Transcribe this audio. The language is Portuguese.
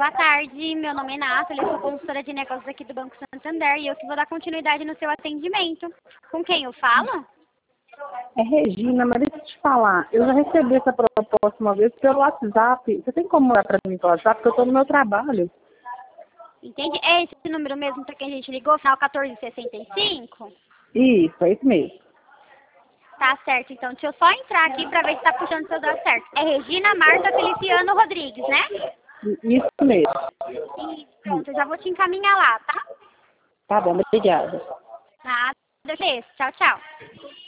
Boa tarde, meu nome é Nathalie, eu sou consultora de negócios aqui do Banco Santander e eu que vou dar continuidade no seu atendimento. Com quem eu falo? É Regina, mas deixa eu te falar. Eu já recebi essa proposta uma vez pelo WhatsApp. Você tem como mandar para mim pelo WhatsApp? Porque eu estou no meu trabalho. Entende? É esse número mesmo para quem a gente ligou, final 1465? Isso, é isso mesmo. Tá certo, então deixa eu só entrar aqui para ver se tá puxando seu dado certo. É Regina Marta Feliciano Rodrigues, né? Isso mesmo. E pronto, eu já vou te encaminhar lá, tá? Tá bom, obrigada. Nada, tchau, tchau.